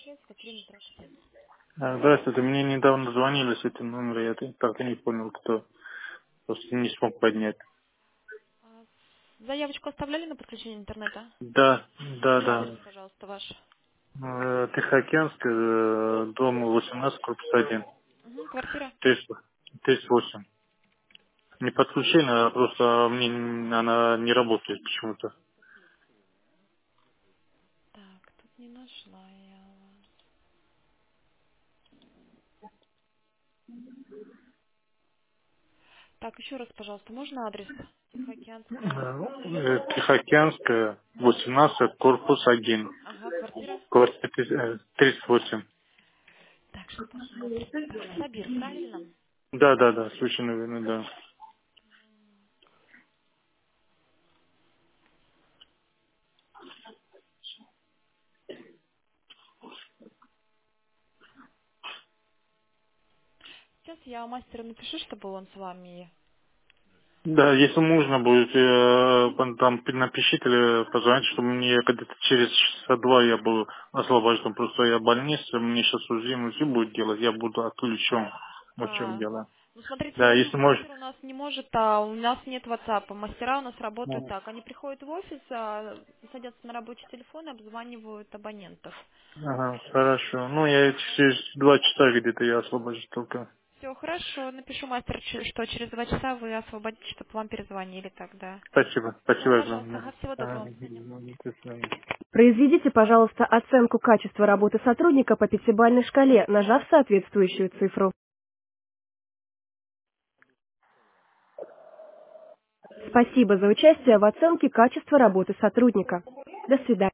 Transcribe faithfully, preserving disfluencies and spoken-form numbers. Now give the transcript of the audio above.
шесть, Катерина, здравствуйте. А, Здравствуйте, мне недавно звонили с этим номером, я так и не понял, кто. Просто не смог поднять. А, Заявочку оставляли на подключение интернета? Да, да, Адрес, да. пожалуйста, ваш. Э, Тихоокеанская, э, дом восемнадцать, корпус один. Угу, квартира. тридцать тридцать восемь. Не подключение, а просто мне н- она не работает почему-то. Так, тут не нашла я вас. Так, еще раз, пожалуйста, можно адрес? Тихоокеанская. Э, Тихоокеанская, восемнадцать, корпус один. Ага, квартира. Квартира э, тридцать восемь. Так, сейчас посмотрим. Так, Сабир, правильно? Да, да, да, совершенно верно, да. Сейчас я мастеру напишу, чтобы он с вами... Да, если можно будет, э, пон- там напишите или позвоните, чтобы мне когда-то через часа два я был освобожден. Просто я в больнице, мне сейчас УЗИ, УЗИ будет делать, я буду отключен. Вот в чем А, дело. ну, смотрите, Да, звонить если может. мастер у нас не может, а у нас нет ватсапа. Мастера у нас работают Ну, так. Они приходят в офис, а, садятся на рабочий телефон и обзванивают абонентов. ага, хорошо. Ну, я через два часа где-то я освобожусь только. Все, хорошо. Напишу мастеру, че- что через два часа вы освободите, чтобы вам перезвонили тогда. Спасибо, Все, спасибо пожалуйста. огромное. Ага, всего Ага, доброго. До свидания. до свидания. Произведите, пожалуйста, оценку качества работы сотрудника по пятибалльной шкале, нажав соответствующую цифру. Спасибо за участие в оценке качества работы сотрудника. До свидания.